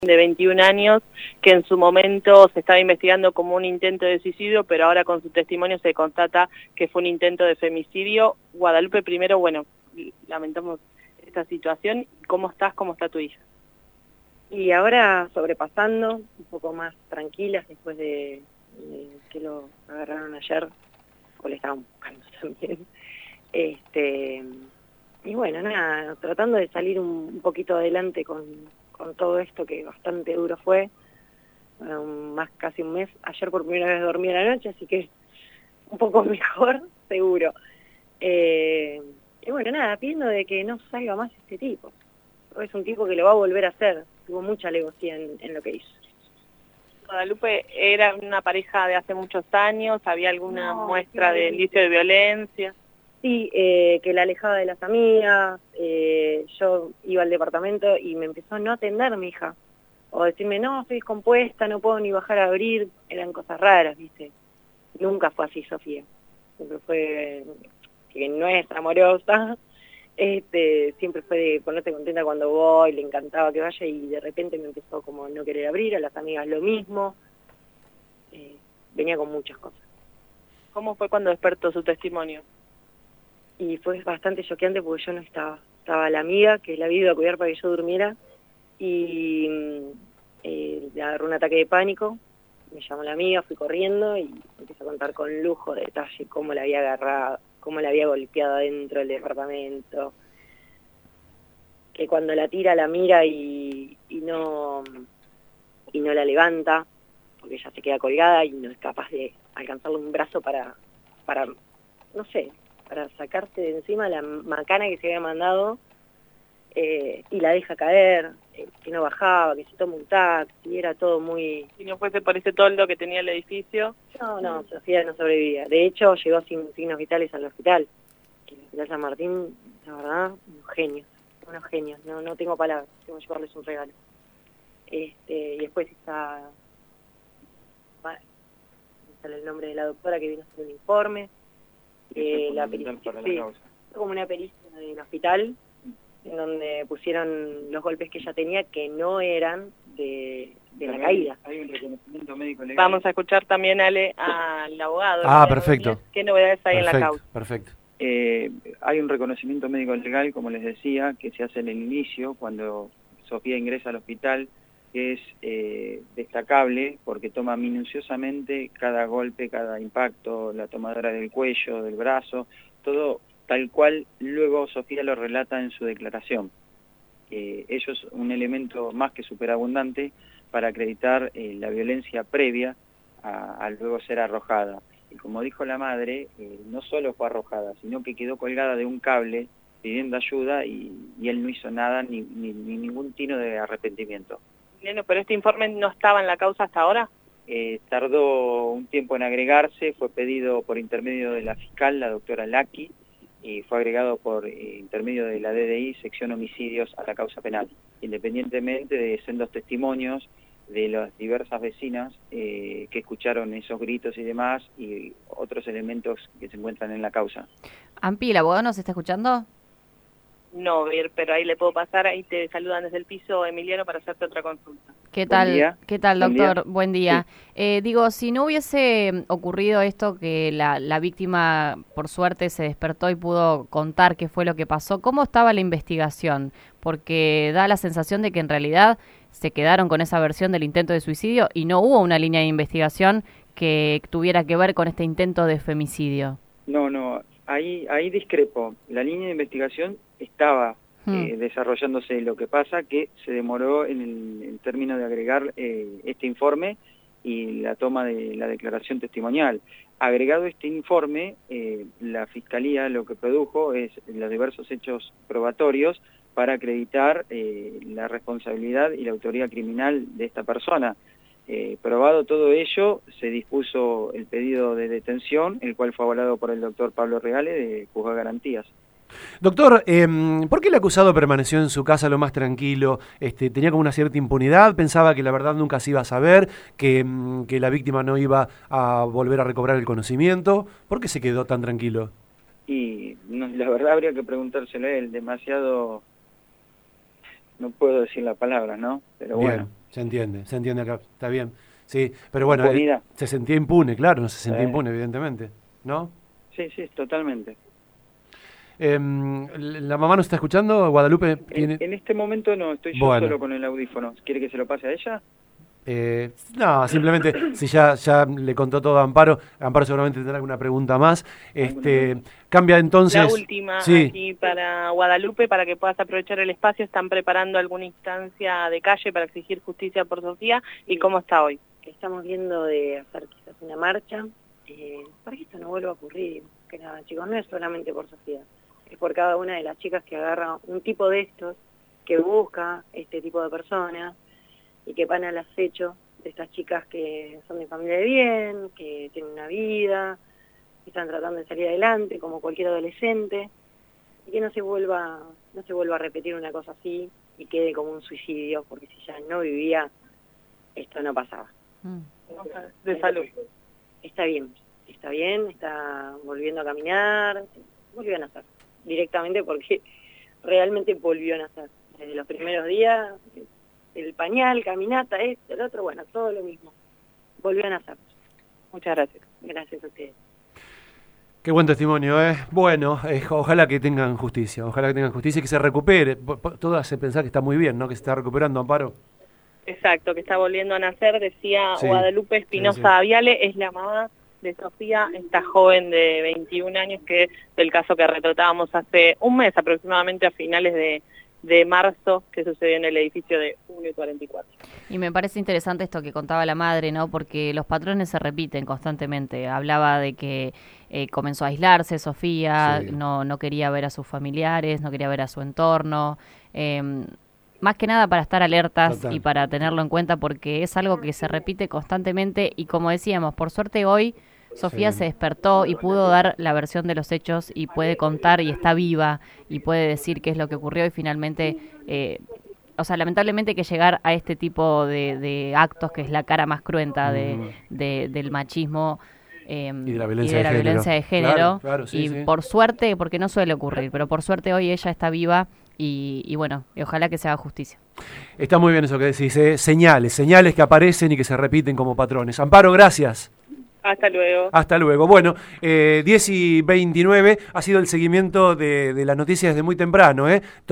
de 21 años, que en su momento se estaba investigando como un intento de suicidio, pero ahora con su testimonio se constata que fue un intento de femicidio. Guadalupe, primero, bueno, lamentamos esta situación. ¿Cómo estás? ¿Cómo está tu hija? Y ahora sobrepasando, un poco más tranquilas después de que lo agarraron ayer, o le estaban buscando también. Y bueno, nada, tratando de salir un poquito adelante con todo esto que bastante duro fue, más casi un mes. Ayer por primera vez dormí a la noche, así que un poco mejor, seguro. Y bueno, nada, pidiendo de que no salga más este tipo. Es un tipo que lo va a volver a hacer. Tuvo mucha alevosía en lo que hizo. Guadalupe, ¿era una pareja de hace muchos años? ¿Había alguna muestra de indicio de violencia? Sí, que la alejaba de las amigas. Yo iba al departamento y me empezó a no atender mi hija. O decirme, no, estoy descompuesta, no puedo ni bajar a abrir. Eran cosas raras, ¿viste? Nunca fue así, Sofía. Siempre fue que no es amorosa. Siempre fue de ponerte contenta cuando voy, le encantaba que vaya, y de repente me empezó como no querer abrir, a las amigas lo mismo. Venía con muchas cosas. ¿Cómo fue cuando despertó su testimonio? Y fue bastante choqueante porque yo no estaba. Estaba la amiga que la había ido a cuidar para que yo durmiera, y le agarró un ataque de pánico. Me llamó la amiga, fui corriendo y empecé a contar con lujo de detalle cómo la había agarrado, cómo la había golpeado adentro del departamento, que cuando la tira la mira y no la levanta, porque ella se queda colgada y no es capaz de alcanzarle un brazo para no sé, para sacarse de encima la macana que se había mandado, y la deja caer, que no bajaba, que se toma un taxi, era todo muy... Si no fuese por ese toldo que tenía el edificio... No, Sofía no sobrevivía. De hecho, llegó sin signos vitales al hospital. El Hospital San Martín, la verdad, unos genios. No tengo palabras, tengo que llevarles un regalo. Y después está... me sale el nombre de la doctora que vino a hacer un informe. La pericia, sí, fue como una pericia del hospital, en donde pusieron los golpes que ella tenía, que no eran de la caída. Hay un reconocimiento médico legal. Vamos a escuchar también al abogado. Perfecto. ¿Qué novedades hay en la causa? Perfecto. Hay un reconocimiento médico legal, como les decía, que se hace en el inicio, cuando Sofía ingresa al hospital, que es destacable porque toma minuciosamente cada golpe, cada impacto, la tomadura del cuello, del brazo, todo tal cual luego Sofía lo relata en su declaración. Eso es un elemento más que superabundante para acreditar la violencia previa a luego ser arrojada. Y como dijo la madre, no solo fue arrojada, sino que quedó colgada de un cable pidiendo ayuda y él no hizo nada, ni ningún tino de arrepentimiento. Bueno, pero este informe no estaba en la causa hasta ahora. Tardó un tiempo en agregarse, fue pedido por intermedio de la fiscal, la doctora Laki, y fue agregado por intermedio de la DDI, sección homicidios, a la causa penal, independientemente de sendos testimonios de las diversas vecinas que escucharon esos gritos y demás, y otros elementos que se encuentran en la causa. Ampi, ¿el abogado nos está escuchando? No, pero ahí le puedo pasar, ahí te saludan desde el piso, Emiliano, para hacerte otra consulta. ¿Qué tal? ¿Qué tal, doctor? Buen día. Sí. Digo, si no hubiese ocurrido esto, que la víctima, por suerte, se despertó y pudo contar qué fue lo que pasó, ¿cómo estaba la investigación? Porque da la sensación de que en realidad se quedaron con esa versión del intento de suicidio y no hubo una línea de investigación que tuviera que ver con este intento de femicidio. No, ahí discrepo. La línea de investigación estaba desarrollándose. Lo que pasa que se demoró en el término de agregar este informe y la toma de la declaración testimonial. Agregado este informe, la Fiscalía lo que produjo es los diversos hechos probatorios para acreditar la responsabilidad y la autoría criminal de esta persona. Probado todo ello, se dispuso el pedido de detención, el cual fue avalado por el doctor Pablo Reale de Juzgado de Garantías. Doctor, ¿por qué el acusado permaneció en su casa lo más tranquilo? ¿Tenía como una cierta impunidad? ¿Pensaba que la verdad nunca se iba a saber? ¿Que la víctima no iba a volver a recobrar el conocimiento? ¿Por qué se quedó tan tranquilo? Y no, la verdad habría que preguntárselo a él, demasiado... No puedo decir la palabra, ¿no? Pero Bien. Bueno, Se entiende acá, está bien. Sí, pero bueno, Impunidad. se sentía impune, claro, no se sentía Sí. impune, evidentemente, ¿no? Sí, totalmente. ¿La mamá nos está escuchando? ¿Guadalupe tiene...? En este momento no, estoy yo Bueno. solo con el audífono. ¿Quiere que se lo pase a ella? No, simplemente si ya le contó todo a Amparo, Amparo seguramente tendrá alguna pregunta más. Cambia entonces... La última, sí. aquí para Guadalupe, para que puedas aprovechar el espacio, ¿están preparando alguna instancia de calle para exigir justicia por Sofía? ¿Y cómo está hoy? Estamos viendo de hacer quizás una marcha, para que esto no vuelva a ocurrir. Que nada, chicos, no es solamente por Sofía, es por cada una de las chicas que agarra un tipo de estos, que busca este tipo de personas y que van al acecho de estas chicas que son de familia de bien, que tienen una vida, que están tratando de salir adelante como cualquier adolescente, y que no se vuelva a repetir una cosa así y quede como un suicidio, porque si ya no vivía, esto no pasaba. De salud. Está bien, está volviendo a caminar, volvió a nacer, directamente porque realmente volvió a nacer. Desde los primeros días, el pañal, caminata, esto, el otro, bueno, todo lo mismo. Volvió a nacer. Muchas gracias. Gracias a ustedes. Qué buen testimonio, ¿eh? Bueno, ojalá que tengan justicia, y que se recupere. Todas se pensán que está muy bien, ¿no? Que se está recuperando, Amparo. Exacto, que está volviendo a nacer, decía Sí, Guadalupe Espinosa sí. Aviale, es la mamá de Sofía, esta joven de 21 años, que del caso que retratábamos hace un mes aproximadamente, a finales de marzo, que sucedió en el edificio de Junio 44. Y me parece interesante esto que contaba la madre, ¿no? Porque los patrones se repiten constantemente. Hablaba de que comenzó a aislarse Sofía, Sí. no quería ver a sus familiares, no quería ver a su entorno. Más que nada para estar alertas Total. y para tenerlo en cuenta, porque es algo que se repite constantemente y, como decíamos, por suerte hoy Sofía Sí. se despertó y pudo dar la versión de los hechos y puede contar y está viva y puede decir qué es lo que ocurrió y finalmente, lamentablemente que llegar a este tipo de actos, que es la cara más cruenta del machismo y de la violencia de género, Claro, sí, y sí. por suerte, porque no suele ocurrir, pero por suerte hoy ella está viva y bueno, y ojalá que se haga justicia. Está muy bien eso que decís, señales que aparecen y que se repiten como patrones. Amparo, gracias. Hasta luego. Hasta luego. Bueno, 10:29 ha sido el seguimiento de las noticias desde muy temprano,